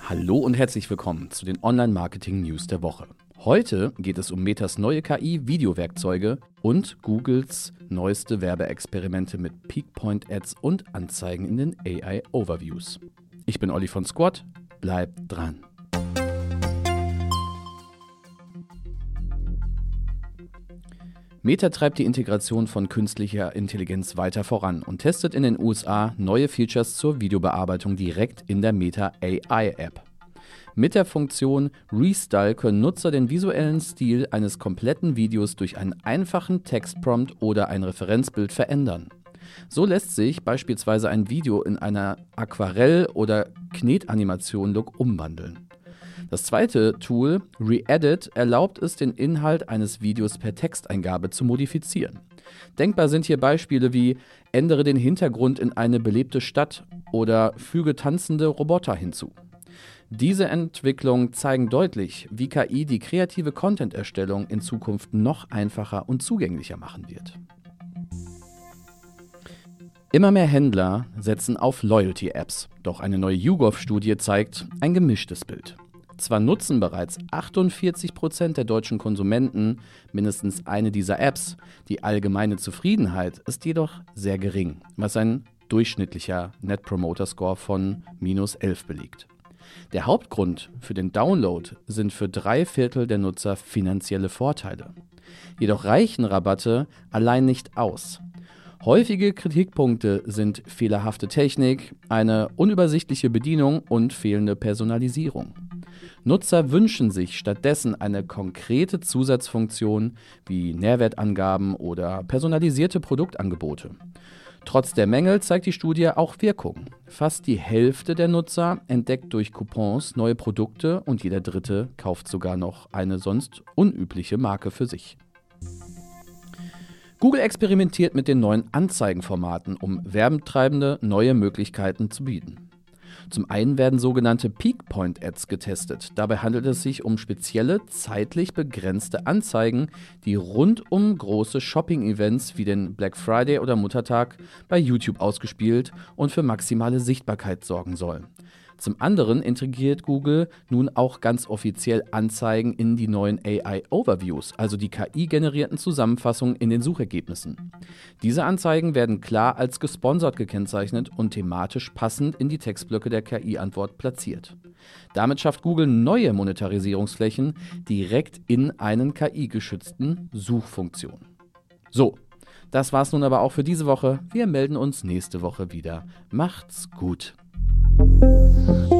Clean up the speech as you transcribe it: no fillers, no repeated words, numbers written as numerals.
Hallo und herzlich willkommen zu den Online-Marketing-News der Woche. Heute geht es um Metas neue KI-Videowerkzeuge und Googles neueste Werbeexperimente mit Peakpoint-Ads und Anzeigen in den AI-Overviews. Ich bin Olli von Squad, bleibt dran. Meta treibt die Integration von künstlicher Intelligenz weiter voran und testet in den USA neue Features zur Videobearbeitung direkt in der Meta AI-App. Mit der Funktion Restyle können Nutzer den visuellen Stil eines kompletten Videos durch einen einfachen Textprompt oder ein Referenzbild verändern. So lässt sich beispielsweise ein Video in einer Aquarell- oder Knetanimation-Look umwandeln. Das zweite Tool, Re-Edit, erlaubt es, den Inhalt eines Videos per Texteingabe zu modifizieren. Denkbar sind hier Beispiele wie ändere den Hintergrund in eine belebte Stadt oder füge tanzende Roboter hinzu. Diese Entwicklungen zeigen deutlich, wie KI die kreative Content-Erstellung in Zukunft noch einfacher und zugänglicher machen wird. Immer mehr Händler setzen auf Loyalty-Apps, doch eine neue YouGov-Studie zeigt ein gemischtes Bild. Zwar nutzen bereits 48% der deutschen Konsumenten mindestens eine dieser Apps, die allgemeine Zufriedenheit ist jedoch sehr gering, was ein durchschnittlicher Net Promoter Score von -11 belegt. Der Hauptgrund für den Download sind für 3/4 der Nutzer finanzielle Vorteile. Jedoch reichen Rabatte allein nicht aus. Häufige Kritikpunkte sind fehlerhafte Technik, eine unübersichtliche Bedienung und fehlende Personalisierung. Nutzer wünschen sich stattdessen eine konkrete Zusatzfunktion wie Nährwertangaben oder personalisierte Produktangebote. Trotz der Mängel zeigt die Studie auch Wirkung. Fast die Hälfte der Nutzer entdeckt durch Coupons neue Produkte und jeder Dritte kauft sogar noch eine sonst unübliche Marke für sich. Google experimentiert mit den neuen Anzeigenformaten, um Werbetreibende neue Möglichkeiten zu bieten. Zum einen werden sogenannte Peakpoint-Ads getestet. Dabei handelt es sich um spezielle, zeitlich begrenzte Anzeigen, die rund um große Shopping-Events wie den Black Friday oder Muttertag bei YouTube ausgespielt und für maximale Sichtbarkeit sorgen sollen. Zum anderen integriert Google nun auch ganz offiziell Anzeigen in die neuen AI-Overviews, also die KI-generierten Zusammenfassungen in den Suchergebnissen. Diese Anzeigen werden klar als gesponsert gekennzeichnet und thematisch passend in die Textblöcke der KI-Antwort platziert. Damit schafft Google neue Monetarisierungsflächen direkt in einen KI-geschützten Suchfunktion. So, das war's nun aber auch für diese Woche. Wir melden uns nächste Woche wieder. Macht's gut!